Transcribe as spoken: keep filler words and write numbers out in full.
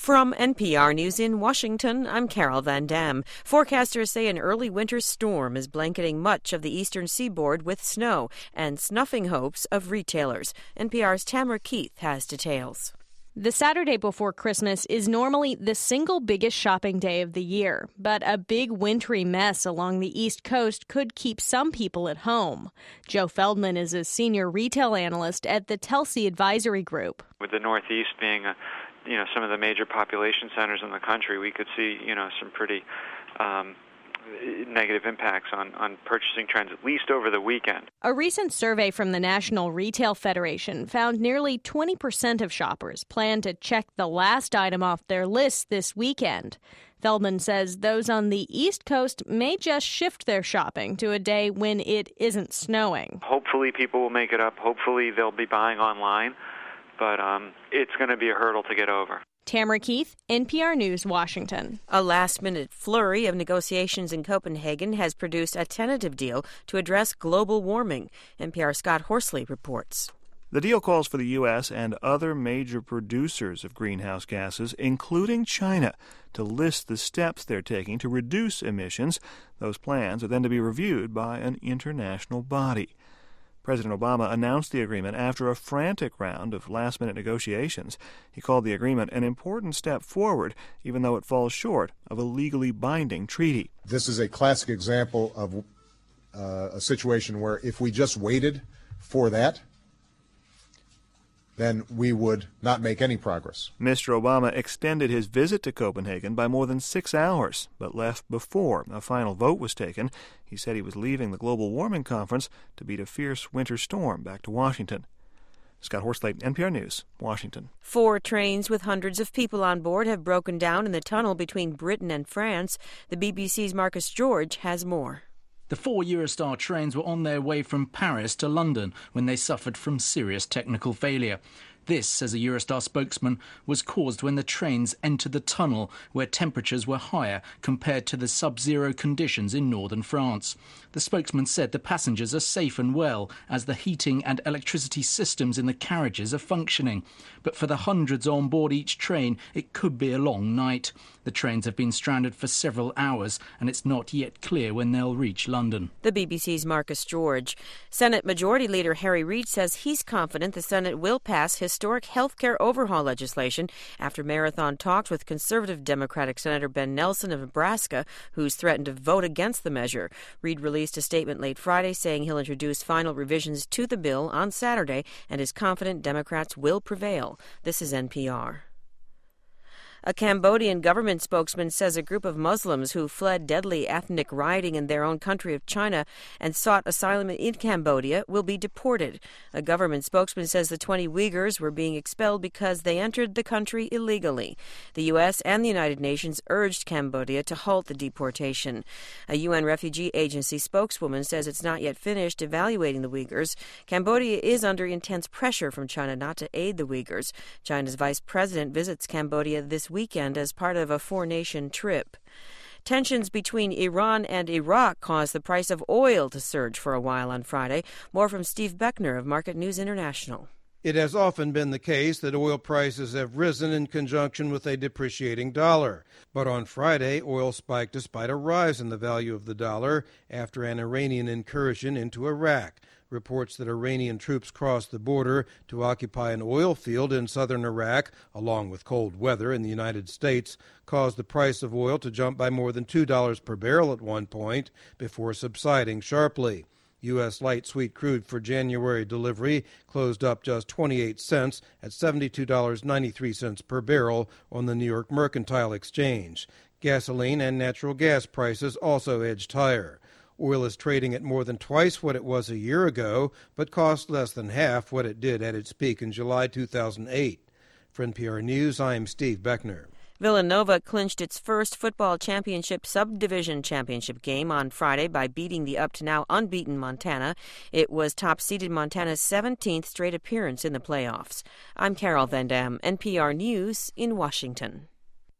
From N P R News in Washington, I'm Carol Van Dam. Forecasters say an early winter storm is blanketing much of the eastern seaboard with snow and snuffing hopes of retailers. N P R's Tamara Keith has details. The Saturday before Christmas is normally the single biggest shopping day of the year, but a big wintry mess along the East Coast could keep some people at home. Joe Feldman is a senior retail analyst at the Telsey Advisory Group. With the Northeast being a you know, some of the major population centers in the country, we could see, you know, some pretty um, negative impacts on, on purchasing trends, at least over the weekend. A recent survey from the National Retail Federation found nearly twenty percent of shoppers plan to check the last item off their list this weekend. Feldman says those on the East Coast may just shift their shopping to a day when it isn't snowing. Hopefully people will make it up. Hopefully they'll be buying online. But um, it's going to be a hurdle to get over. Tamara Keith, N P R News, Washington. A last-minute flurry of negotiations in Copenhagen has produced a tentative deal to address global warming. N P R's Scott Horsley reports. The deal calls for the U S and other major producers of greenhouse gases, including China, to list the steps they're taking to reduce emissions. Those plans are then to be reviewed by an international body. President Obama announced the agreement after a frantic round of last-minute negotiations. He called the agreement an important step forward, even though it falls short of a legally binding treaty. This is a classic example of uh, a situation where if we just waited for that, then we would not make any progress. Mister Obama extended his visit to Copenhagen by more than six hours, but left before a final vote was taken. He said he was leaving the global warming conference to beat a fierce winter storm back to Washington. Scott Horsley, N P R News, Washington. Four trains with hundreds of people on board have broken down in the tunnel between Britain and France. The B B C's Marcus George has more. The four Eurostar trains were on their way from Paris to London when they suffered from serious technical failure. This, says a Eurostar spokesman, was caused when the trains entered the tunnel, where temperatures were higher compared to the sub-zero conditions in northern France. The spokesman said the passengers are safe and well, as the heating and electricity systems in the carriages are functioning. But for the hundreds on board each train, it could be a long night. The trains have been stranded for several hours, and it's not yet clear when they'll reach London. The B B C's Marcus George. Senate Majority Leader Harry Reid says he's confident the Senate will pass historic health care overhaul legislation after marathon talks with conservative Democratic Senator Ben Nelson of Nebraska, who's threatened to vote against the measure. Reid released a statement late Friday saying he'll introduce final revisions to the bill on Saturday and is confident Democrats will prevail. This is N P R. A Cambodian government spokesman says a group of Muslims who fled deadly ethnic rioting in their own country of China and sought asylum in Cambodia will be deported. A government spokesman says the twenty Uyghurs were being expelled because they entered the country illegally. The U S and the United Nations urged Cambodia to halt the deportation. A U N refugee agency spokeswoman says it's not yet finished evaluating the Uyghurs. Cambodia is under intense pressure from China not to aid the Uyghurs. China's vice president visits Cambodia this weekend as part of a four-nation trip. Tensions between Iran and Iraq caused the price of oil to surge for a while on Friday. More from Steve Beckner of Market News International. It has often been the case that oil prices have risen in conjunction with a depreciating dollar. But on Friday, oil spiked despite a rise in the value of the dollar after an Iranian incursion into Iraq. Reports that Iranian troops crossed the border to occupy an oil field in southern Iraq, along with cold weather in the United States, caused the price of oil to jump by more than two dollars per barrel at one point before subsiding sharply. U S light sweet crude for January delivery closed up just twenty-eight cents at seventy-two dollars and ninety-three cents per barrel on the New York Mercantile Exchange. Gasoline and natural gas prices also edged higher. Oil is trading at more than twice what it was a year ago, but costs less than half what it did at its peak in July two thousand eight. For N P R News, I'm Steve Beckner. Villanova clinched its first football championship subdivision championship game on Friday by beating the up-to-now unbeaten Montana. It was top-seeded Montana's seventeenth straight appearance in the playoffs. I'm Carol Van Dam, N P R News in Washington.